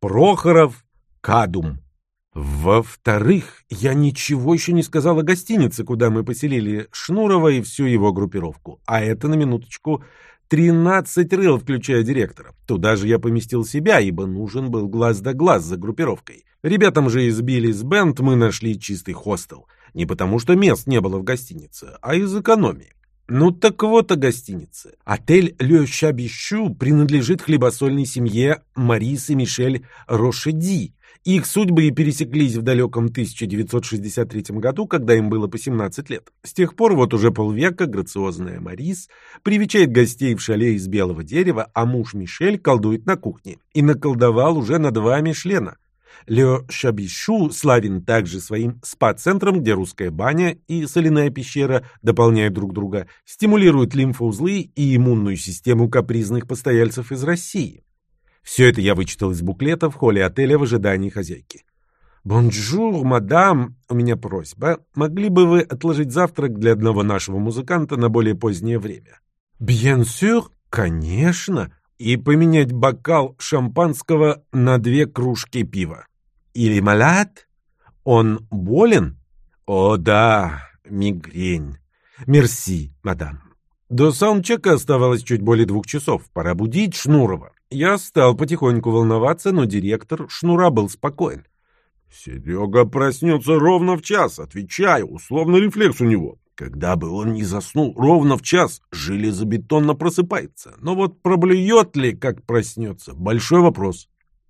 Прохоров, Кадум. Во-вторых, я ничего еще не сказал о гостинице, куда мы поселили Шнурова и всю его группировку. А это, на минуточку, 13 рыл, включая директора. Туда же я поместил себя, ибо нужен был глаз да глаз за группировкой. Ребятам же из Биллис Бенд мы нашли чистый хостел. Не потому, что мест не было в гостинице, а из экономии. Ну так вот о гостинице. Отель «Ле Шабищу» принадлежит хлебосольной семье Марис и Мишель Рошеди. Их судьбы и пересеклись в далеком 1963 году, когда им было по 17 лет. С тех пор вот уже полвека грациозная Марис привечает гостей в шале из белого дерева, а муж Мишель колдует на кухне. И наколдовал уже на 2 Мишлена. Ле Шабишу славен также своим спа-центром, где русская баня и соляная пещера дополняют друг друга, стимулируют лимфоузлы и иммунную систему капризных постояльцев из России. Все это я вычитал из буклета в холле отеля в ожидании хозяйки. «Бонжур, мадам, у меня просьба. Могли бы вы отложить завтрак для одного нашего музыканта на более позднее время?» «Bien sûr, конечно. И поменять бокал шампанского на 2 кружки пива». «Или малад? Он болен?» «О, да, мигрень. Мерси, мадам». До саундчека оставалось чуть более 2 часов. Пора будить Шнурова. Я стал потихоньку волноваться, но директор Шнура был спокоен. «Серега проснется ровно в час, отвечаю, условный рефлекс у него. Когда бы он ни заснул, ровно в час железобетонно просыпается. Но вот проблюет ли, как проснется, большой вопрос».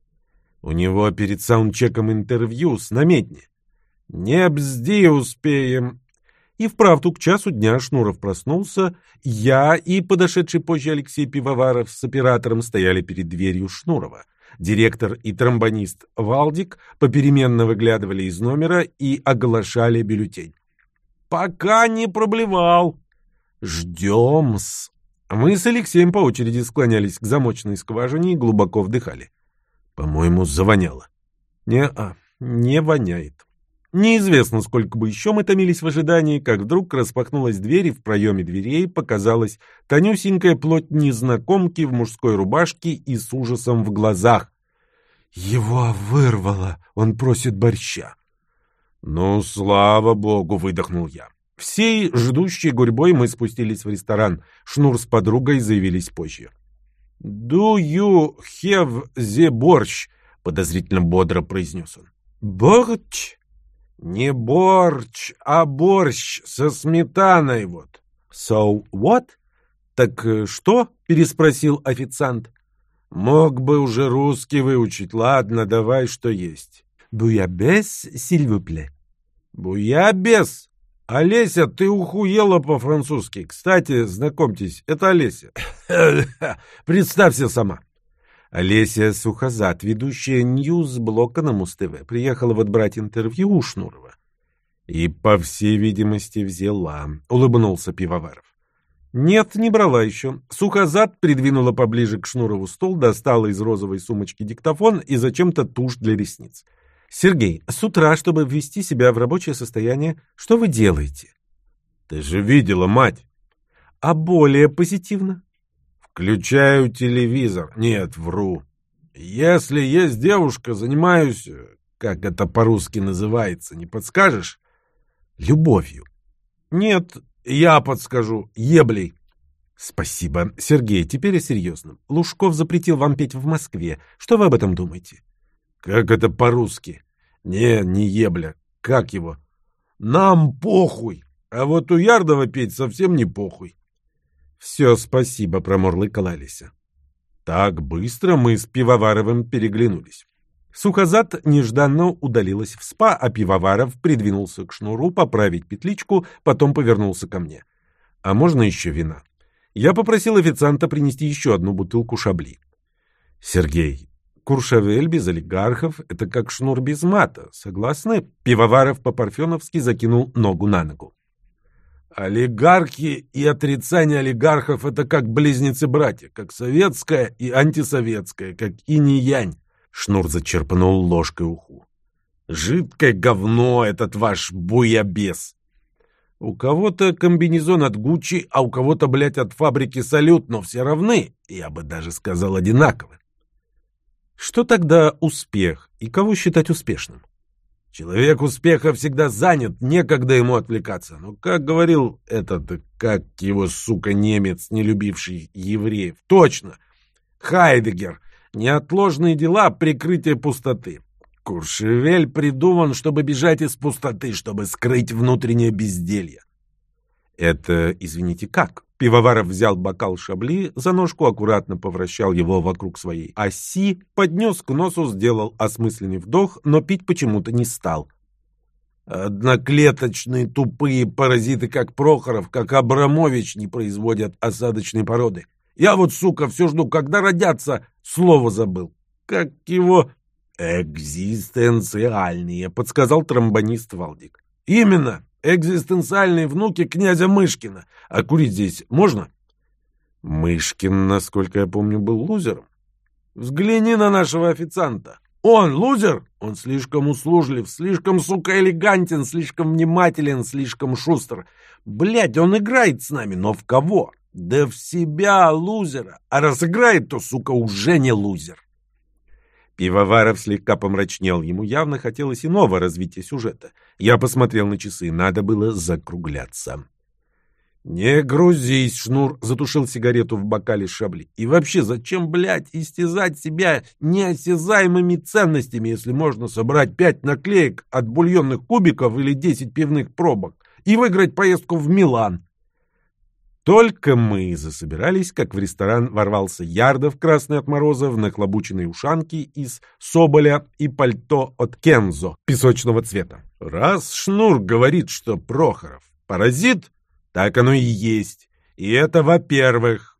У него перед саундчеком интервью с намедни. «Не бзди, успеем». И вправду к часу дня Шнуров проснулся. Я и подошедший позже Алексей Пивоваров с оператором стояли перед дверью Шнурова. Директор и тромбонист Валдик попеременно выглядывали из номера и оглашали бюллетень. «Пока не проблевал». «Ждем-с». Мы с Алексеем по очереди склонялись к замочной скважине и глубоко вдыхали. По-моему, завоняло. Не-а, не воняет. Неизвестно, сколько бы еще мы томились в ожидании, как вдруг распахнулась дверь, и в проеме дверей показалась тонюсенькая плоть незнакомки в мужской рубашке и с ужасом в глазах. «Его вырвало, он просит борща». «Ну, слава богу!» — выдохнул я. Всей ждущей гурьбой мы спустились в ресторан. Шнур с подругой заявились позже. «Do you have the борщ?» — подозрительно бодро произнес он. «Борщ?» «Не борщ, а борщ со сметаной вот». «So what?» «Так что?» — переспросил официант. «Мог бы уже русский выучить. Ладно, давай, что есть». «Буябес, s'il vous plaît». «Буябес? Олеся, ты ухуела по-французски. Кстати, знакомьтесь, это Олеся». «Представься сама». Олеся Сухозад, ведущая ньюс-блока на Муз-ТВ, приехала вот брать интервью у Шнурова. И, по всей видимости, взяла, — улыбнулся Пивоваров. Нет, не брала еще. Сухозад придвинула поближе к Шнурову стол, достала из розовой сумочки диктофон и зачем-то тушь для ресниц. «Сергей, с утра, чтобы ввести себя в рабочее состояние, что вы делаете?» «Ты же видела, мать!» «А более позитивно?» «Включаю телевизор». Нет, вру. Если есть девушка, занимаюсь, как это по-русски называется, не подскажешь? Любовью. Нет, я подскажу. Еблей. Спасибо. Сергей, теперь о серьезном. Лужков запретил вам петь в Москве. Что вы об этом думаете? Как это по-русски? Не ебля. Как его? Нам похуй. А вот у Ярдова петь совсем не похуй. «Все, спасибо», — промурлыкала Олеся. Так быстро мы с Пивоваровым переглянулись. Сухозад нежданно удалилась в спа, а Пивоваров придвинулся к Шнуру поправить петличку, потом повернулся ко мне. «А можно еще вина?» Я попросил официанта принести еще одну бутылку шабли. «Сергей, Куршавель без олигархов — это как Шнур без мата. Согласны?» Пивоваров по-парфеновски закинул ногу на ногу. «Олигархи и отрицание олигархов — это как близнецы-братья, как советское и антисоветское, как инь и янь». Шнур зачерпнул ложкой уху. «Жидкое говно этот ваш буябес. У кого-то комбинезон от Гуччи, а у кого-то, блядь, от фабрики Салют, но все равны, я бы даже сказал, одинаковы». Что тогда успех и кого считать успешным? Человек успеха всегда занят, некогда ему отвлекаться. Но, как говорил этот, как его, сука, немец, не любивший евреев, точно, Хайдеггер, неотложные дела — прикрытие пустоты. Куршевель придуман, чтобы бежать из пустоты, чтобы скрыть внутреннее безделье. Это, извините, как? Пивоваров взял бокал Шабли за ножку, аккуратно повращал его вокруг своей оси, поднес к носу, сделал осмысленный вдох, но пить почему-то не стал. Одноклеточные тупые паразиты, как Прохоров, как Абрамович, не производят осадочной породы. Я вот, сука, все жду, когда родятся, слово забыл. Как его... «Экзистенциальные», — подсказал тромбонист Валдик. «Именно, экзистенциальные внуки князя Мышкина. А курить здесь можно?» Мышкин, насколько я помню, был лузером. «Взгляни на нашего официанта. Он лузер? Он слишком услужлив, слишком, сука, элегантен, слишком внимателен, слишком шустр. Блядь, он играет с нами, но в кого? Да в себя, лузера. А раз играет, то, сука, уже не лузер». Пивоваров слегка помрачнел. Ему явно хотелось иного развития сюжета. Я посмотрел на часы. Надо было закругляться. «Не грузись, Шнур!» — затушил сигарету в бокале Шабли. «И вообще, зачем, блядь, истязать себя неосязаемыми ценностями, если можно собрать 5 наклеек от бульонных кубиков или 10 пивных пробок и выиграть поездку в Милан?» Только мы засобирались, как в ресторан ворвался Ярдов, красный от мороза, в нахлобученной ушанке из соболя и пальто от Кензо песочного цвета. Раз Шнур говорит, что Прохоров паразит, так оно и есть. И это во-первых.